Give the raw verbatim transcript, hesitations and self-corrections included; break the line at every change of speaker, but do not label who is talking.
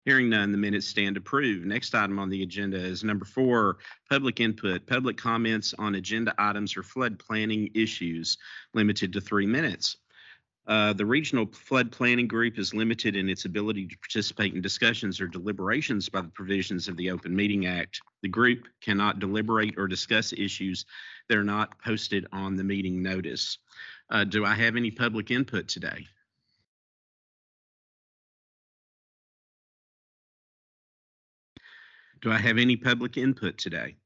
Hearing none, the minutes stand approved. Next item on the agenda is number four, public input. Public comments on agenda items or flood planning issues, limited to three minutes. Uh, the Regional Flood Planning Group is limited in its ability to participate in discussions or deliberations by the provisions of the Open Meeting Act. The group cannot deliberate or discuss issues that are not posted on the meeting notice. Uh, do I have any public input today? Do I have any public input today?